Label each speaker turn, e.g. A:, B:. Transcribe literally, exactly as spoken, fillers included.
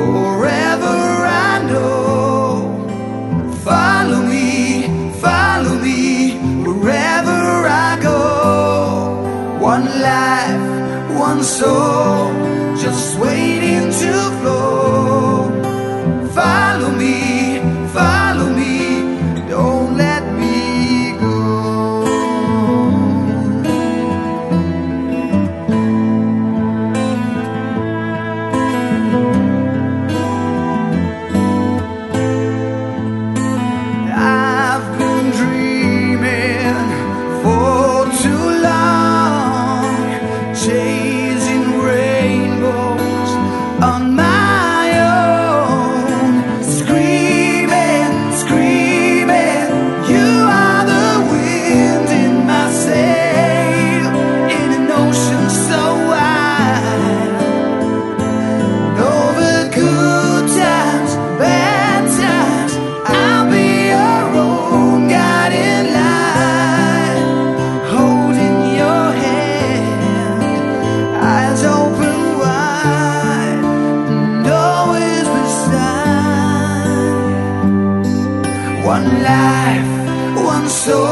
A: forever I know. Follow me, follow me, wherever I go. One life, one soul, just waiting to flow. Follow me, follow me, don't let me go. I've been dreaming for too long, chasing rainbows on my own, screaming, screaming, you are the wind in my sail, in an ocean so wide. Over good times, bad times, I'll be your own guiding light, holding your hand, eyes open wide, and always beside. One life, one soul,